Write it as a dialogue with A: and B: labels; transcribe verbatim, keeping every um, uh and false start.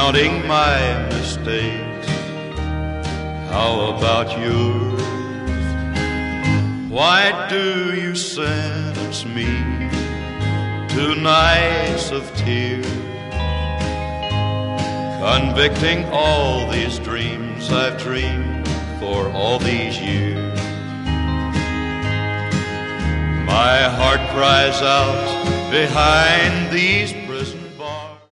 A: counting my mistakes. How about yours? Why do you sentence me to nights of tears, convicting all these dreams I've dreamed for all these years? My heart cries out behind these